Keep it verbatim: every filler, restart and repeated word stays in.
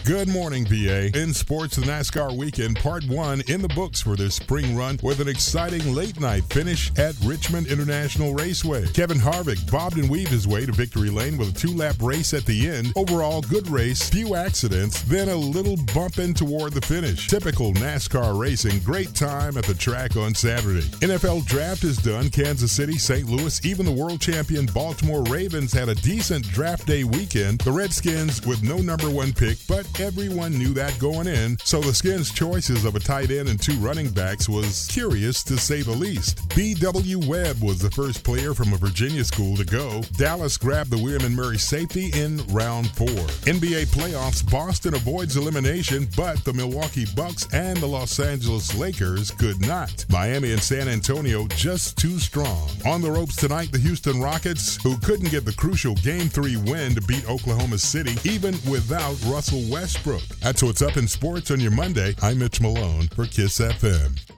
Good morning, P A. In sports, the NASCAR weekend, part one in the books for this spring run with an exciting late-night finish at Richmond International Raceway. Kevin Harvick bobbed and weaved his way to victory lane with a two-lap race at the end. Overall, good race, few accidents, then a little bumping toward the finish. Typical NASCAR racing, great time at the track on Saturday. N F L draft is done. Kansas City, Saint Louis, even the world champion Baltimore Ravens had a decent draft day weekend. The Redskins with no number one pick, but everyone knew that going in, so the Skins' choices of a tight end and two running backs was curious to say the least. B W Webb was the first player from a Virginia school to go. Dallas grabbed the William and Murray safety in round four. N B A playoffs, Boston avoids elimination, but the Milwaukee Bucks and the Los Angeles Lakers could not. Miami and San Antonio just too strong. On the ropes tonight, the Houston Rockets, who couldn't get the crucial Game three win to beat Oklahoma City, even without Russell Westbrook. That's what's up in sports on your Monday. I'm Mitch Malone for KISS F M.